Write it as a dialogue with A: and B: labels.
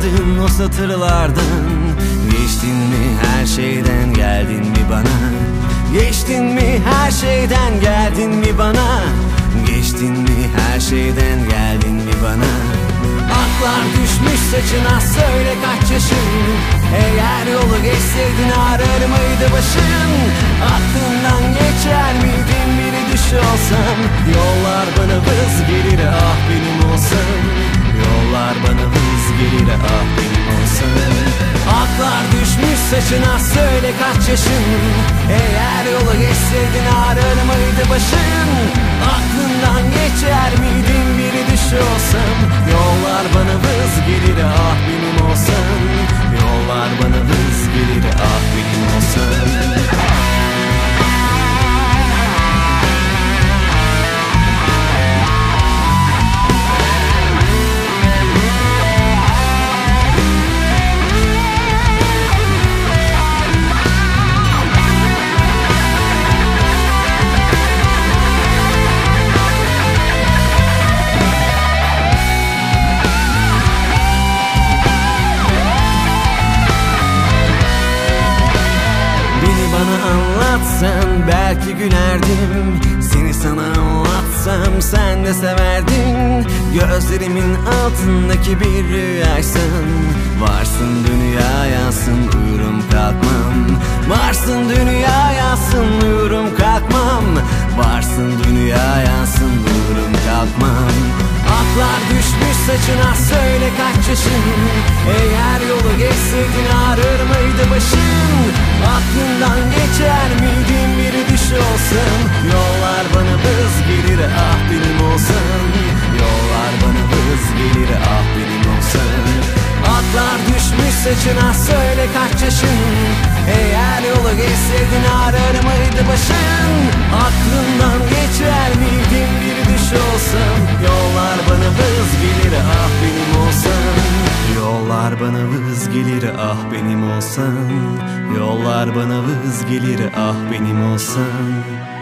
A: yazdığın o satırlardan. Geçtin mi her şeyden, geldin mi bana? Geçtin mi her şeyden, geldin mi bana? Geçtin mi her şeyden, geldin mi bana? Aklar düşmüş saçına, söyle kaç yaşın? Eğer yolu geçseydin ağrır mıydı başın? Aklından geçer miydin biri düş olsam? Yollar bana vız gelir, ah benim olsam. Yollar bana vız gelir, ah benim olsam. Aklar düşmüş saçına, söyle kaç yaşın? Eğer yolu geçseydin ağrır mıydı başın? Aklından geçer miydin biri düş olsam? Yollar bana vız gelir, ah benim olsam. Yollar bana vız gelir, ah benim olsam. Bana anlatsan belki gülerdim. Seni sana anlatsam sen de severdin. Gözlerimin altındaki bir rüyaysan. Varsın dünya yansın, uyurum kalkmam. Varsın dünya yansın, uyurum kalkmam. Varsın dünya yansın, uyurum kalkmam. Aklar düşmüş saçına, söyle kaç yaşın? Eğer yolu geçseydin ağrır mıydı başın? Aklından geçer miydin biri düş olsam? Yollar bana vız gelir, ah benim olsam. Yollar bana vız gelir, ah benim olsam. Aklar düşmüş saçına, söyle kaç yaşın? Eğer yolu geçseydin ağrır mıydı başın? Aklından geçer miydin biri düş olsam? Yollar bana vız gelir, ah benim olsam. Yollar bana vız gelir, ah benim olsam. Yollar bana vız gelir, ah benim olsam.